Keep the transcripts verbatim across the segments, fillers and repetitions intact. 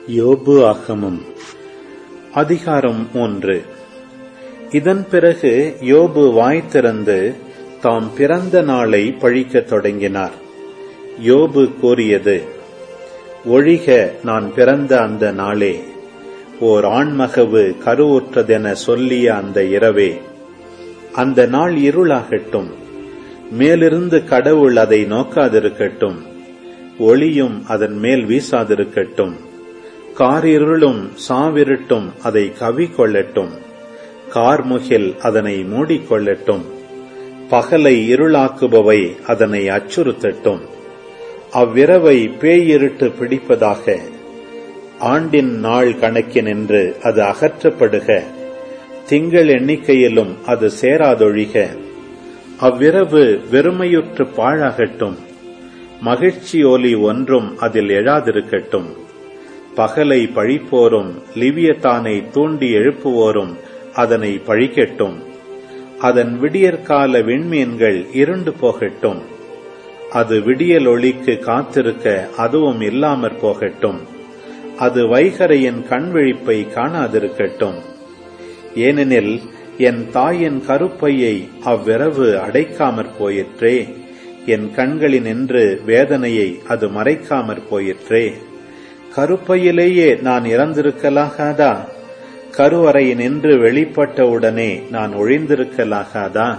யோபு ஆகமம் அதிகாரம் ஒன்று. இதன் பிறகு யோபு வாய் திறந்து தாம் பிறந்த நாளை பழிக்கத் தொடங்கினார். யோபு கூறியது: ஒழிக நான் பிறந்த அந்த நாளே, ஓர் ஆண்மகவு கருவுற்றதென சொல்லிய அந்த இரவே. அந்த நாள் இருளாகட்டும், மேலிருந்து கடவுள் அதை நோக்காதிருக்கட்டும், ஒளியும் அதன் மேல் வீசாதிருக்கட்டும். காரிருளும் சாவிருட்டும் அதை கவி கொள்ளட்டும், கார்முகில் அதனை மூடிக்கொள்ளட்டும். பகலை இருளாக்குபவை அதனை அச்சுறுத்தட்டும், அவ்விரவை பேயிருட்டு பிடிப்பதாக. ஆண்டின் நாள் கணக்கினின்று அது அகற்றப்படுக, திங்கள் எண்ணிக்கையிலும் அது சேராதொழிக. அவ்விரவு வெறுமையுற்று பாழாகட்டும், மகிழ்ச்சி ஒலி ஒன்றும் அதில் எழாதிருக்கட்டும். பகலை பழிப்போரும் லிவியத்தானை தூண்டி எழுப்புவோரும் அதனை பழிக்கட்டும். அதன் விடியற்கால விண்மீன்கள் இருண்டு போகட்டும், அது விடியல் ஒளிக்கு காத்திருக்க அதுவும் இல்லாமற் போகட்டும். அது வைகரையின் கண்விழிப்பை காணாதிருக்கட்டும். ஏனெனில் என் தாயின் கருப்பையை அவ்விரவு அடைக்காமற் போயிற்றே, என் கண்களினின்று வேதனையை அது மறைக்காமற் போயிற்றே. கருப்பையிலேயே நான் இறந்திருக்கலாகாதா? கருவறையினின்று வெளிப்பட்டவுடனே நான் ஒழிந்திருக்கலாகாதா?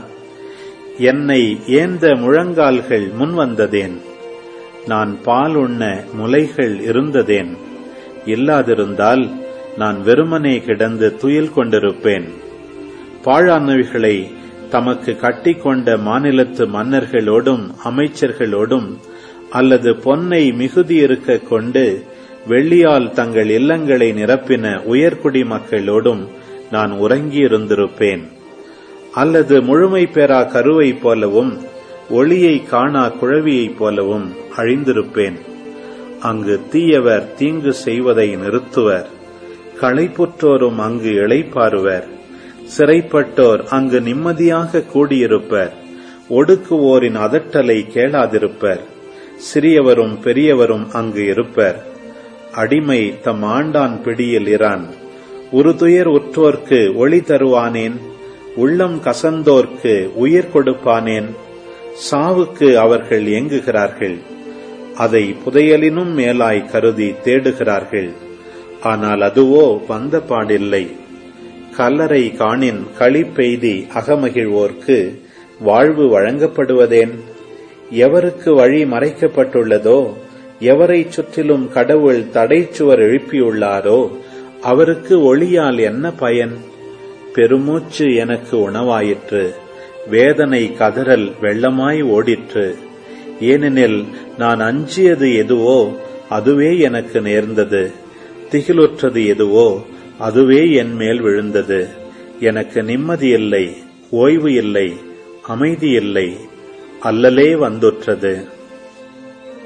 என்னை ஏந்த முழங்கால்கள் முன்வந்ததேன்? நான் பால் உண்ண முலைகள் இருந்ததேன்? இல்லாதிருந்தால் நான் வெறுமனே கிடந்து துயில் கொண்டிருப்பேன். பாழானவைகளை தமக்கு கட்டிக்கொண்ட மாநிலத்து மன்னர்களோடும் அமைச்சர்களோடும், அல்லது பொன்னை மிகுதியிருக்க கொண்டு வெள்ளியால் தங்கள் இல்லங்களை நிரப்பின உயர்குடி மக்களோடும் நான் உறங்கியிருந்திருப்பேன். அல்லது முழுமை பெறா கருவைப் போலவும் ஒளியை காணா குழவியைப் போலவும் அழிந்திருப்பேன். அங்கு தீயவர் தீங்கு செய்வதை நிறுத்துவர், களைப்புற்றோரும் அங்கு இளைப்பாறுவர். சிறைப்பட்டோர் அங்கு நிம்மதியாக கூடியிருப்பர், ஒடுக்குவோரின் அதட்டலை கேளாதிருப்பர். சிறியவரும் பெரியவரும் அங்கு இருப்பர். அடிமை தம் ஆண்டான் பிடியில் இரான். உறுதுயர் உற்றோர்க்கு ஒளி தருவானேன்? உள்ளம் கசந்தோர்க்கு உயிர் கொடுப்பானேன்? சாவுக்கு அவர்கள் ஏங்குகிறார்கள், அதை புதையலினும் மேலாய் கருதி தேடுகிறார்கள். ஆனால் அதுவோ வந்த பாடில்லை. கல்லறை காணின் களிப்பெய்தி அகமகிழ்வோர்க்கு வாழ்வு வழங்கப்படுவதேன்? எவருக்கு வழி மறைக்கப்பட்டுள்ளதோ, எவரை சுற்றிலும் கடவுள் தடைச்சுவர் எழுப்பியுள்ளாரோ, அவருக்கு ஒளியால் என்ன பயன்? பெருமூச்சு எனக்கு உணவாயிற்று, வேதனை கதறல் வெள்ளமாய் ஓடிற்று. ஏனெனில் நான் அஞ்சியது எதுவோ அதுவே எனக்கு நேர்ந்தது, திகிலுற்றது எதுவோ அதுவே என் மேல் விழுந்தது. எனக்கு நிம்மதி இல்லை, ஓய்வு இல்லை, அமைதி இல்லை, அல்லலே வந்துற்றது.